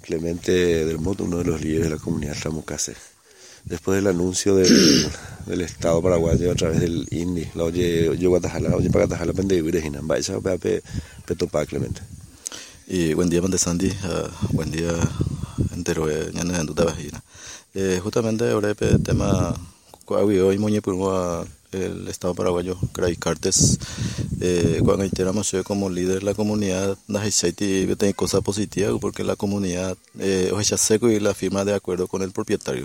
Clemente Delmot, uno de los líderes de la comunidad Tlamucase. Después del anuncio del Estado paraguayo a través del INDI, la oye Guatajala, oye para Guatajala Pendeibires y Namba, esa Petopa Clemente. Y buen día, Sandy, buen día entero, ñana en tu tabajina. Justamente ahora el tema hoy muy por el Estado paraguayo, Cray Cartes, cuando enteramos yo como líder de la comunidad, tiene cosas positivas porque la comunidad hoy ya seco y la firma de acuerdo con el propietario.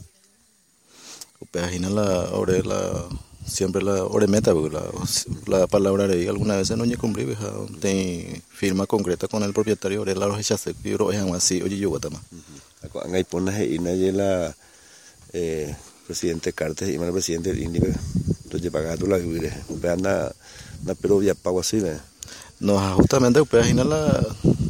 Siempre la meta, la palabra de alguna vez no cumplí, tiene firma concreta con el propietario, la hoy ya seco y ahora así, oye yo guatama. Hay pones y nadie la presidente Cartes y el presidente del INDI, entonces pagando la vivir, anda pero ya pago así, no, justamente la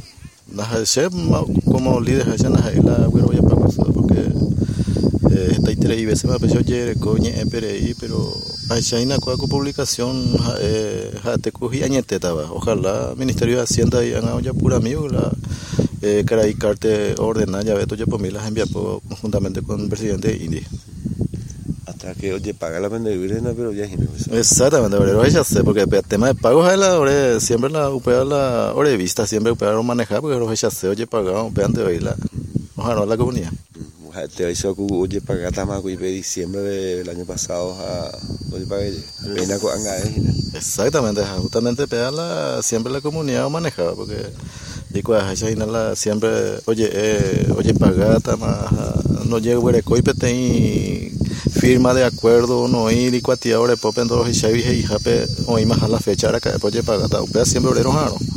como líder allá la voy a pagar porque esta itera y veces me apreció ayer coñe pero allá hay una publicación te cogí añete estaba, ojalá Ministerio de Hacienda y ana ya pura amigo la Caray Carte ordena ya veto ya por mí las envía conjuntamente con el presidente de INDI. Hasta que oye paga la pendevirena pero ya exactamente, pero ya sé porque el tema de pagos siempre la UPA la vista siempre UPA lo maneja porque los ya sé oye pagado vean de hoy la ojalá la comunidad te hizo oye paga tamaco y diciembre del año pasado a oye paga pena con exactamente justamente pega siempre la comunidad manejaba porque y cuando siempre oye paga tama no llega huerecoipe ten firma de acuerdo no ir y cuatía ahora popen todos y jape o más a la fecha ahora que después paga siempre obrero jaro